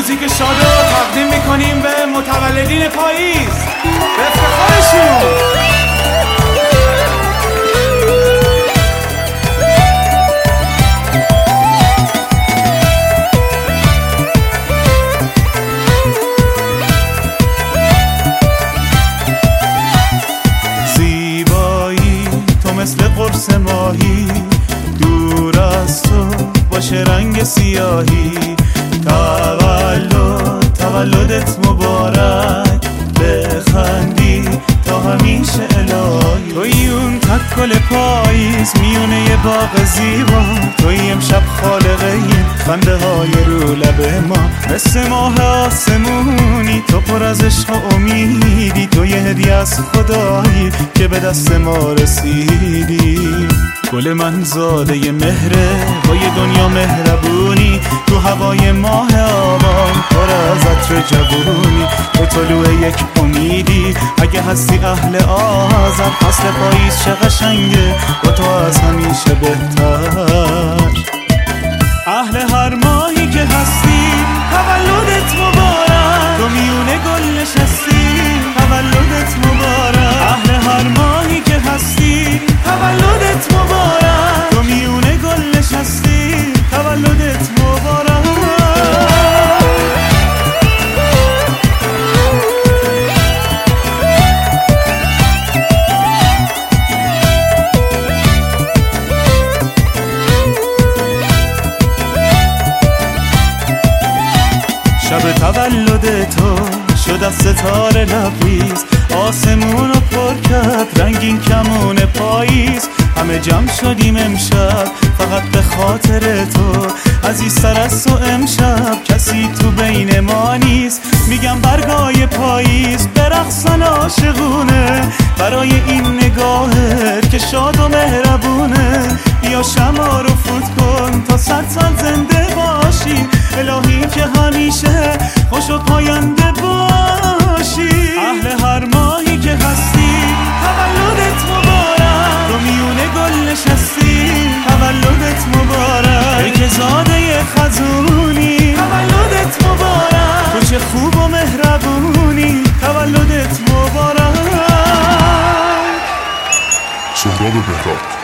موزیک شادو تقدیم میکنیم به متولدین پاییز به افتخارشون. مثل قرص ماهی دور از تو باشه رنگ سیاهی. تولدت مبارک، بخندی تا همیشه الهی. توی اون تکل پاییز میونه یه باغ زیبا، توی امشب خالقی خنده های رو لب ما. مثل ماه آسمونی تو پر از عشق و امیدی، تو یه هدیه از خدایی که به دست ما رسیدی. گل من زاده مهره با یه دنیا مهربونی، تو هوای ماه آبان پر از عطر جوونی. تو طلوع یک امیدی اگه هستی اهل آذر، فصل پاییز چه قشنگه با تو از همیشه بهتر. اهل هر ماهی که هستی تولدت مبارک، تو میونه گل نشستی تولدت مبارک. اهل هر ماهی که هستی تولدت مبارک، تو میونه گل نشستی تولدت مبارک. شب تولد تو شد از ستاره لبریز، آسمون رو پر کرد رنگین کمون پاییز. همه جمع شدیم امشب فقط به خاطر تو، عزیزتر از تو امشب کسی تو بین ما نیست. میگم برگای پاییز برقصن عاشقونه، برای این نگاهت که شاد و مهربونه. بیا شمع رو فوت کن تا 100 سال زنده باشی، الهی که همیشه خوش و پاینده باشی. اهل هر ماهی که هستی تولدت مبارک، تو میونه گل نشستی تولدت مبارک. ای که زاده خزونی تولدت مبارک، تو چه خوب و مهربونی تولدت مبارک. سهراب بهراد.